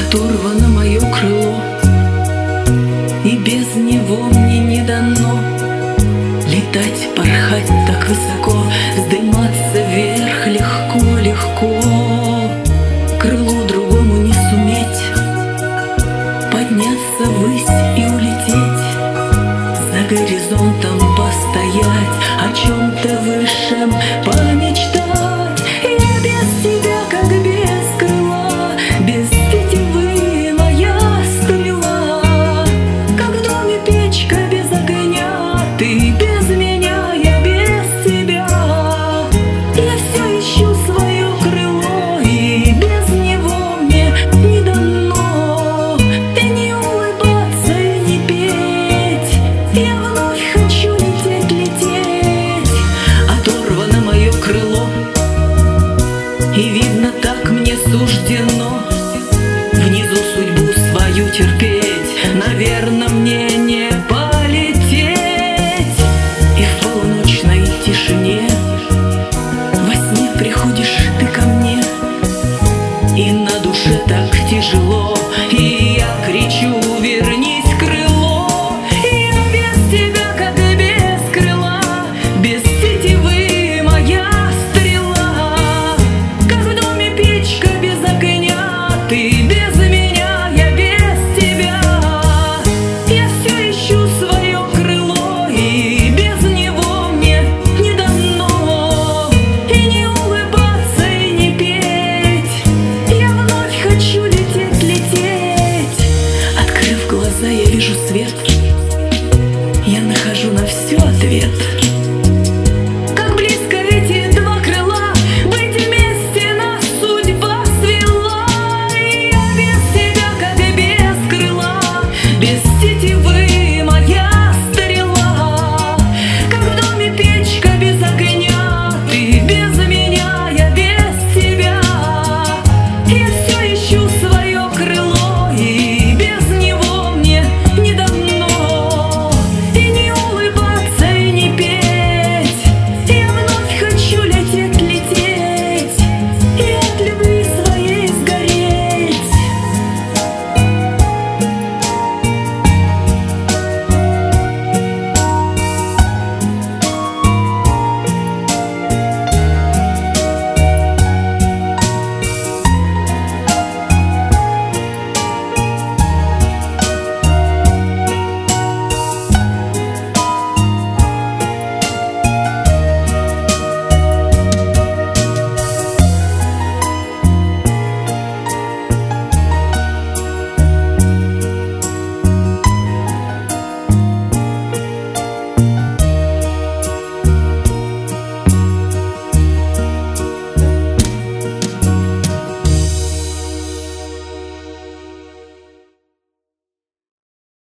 Оторвано мое крыло, и без него мне не дано летать, порхать так высоко, вздыматься вверх легко, легко. Крылу другому не суметь подняться ввысь и улететь, за горизонтом постоять, о чем-то высшем помечтать. Я без тебя, как без крыла, без тетивы моя стрела, как в доме печка без огня. Ты без меня, я без тебя. Я все ищу свое крыло, и без него мне не дано и не улыбаться, и не петь. Я вновь хочу лететь, лететь. Оторвано мое крыло, и видно, так мне суждено внизу судьбу свою терпеть. Наверно, мне не полететь. И в полуночной тишине во сне приходишь ты ко мне, и на душе так тяжело, и я кричу: верни.